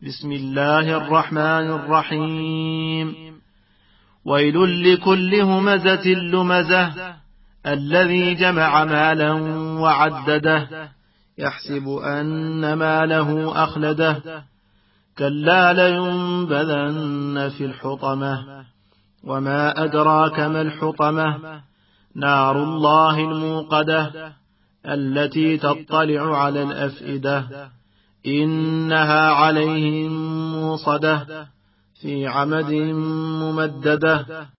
بسم الله الرحمن الرحيم. ويل لكل همزة لمزة الذي جمع مالا وعدده يحسب أن ماله أخلده كلا لينبذن في الحطمة وما أدراك ما الحطمة نار الله الموقدة التي تطلع على الأفئدة إنها عليهم موصدة في عمد ممددة.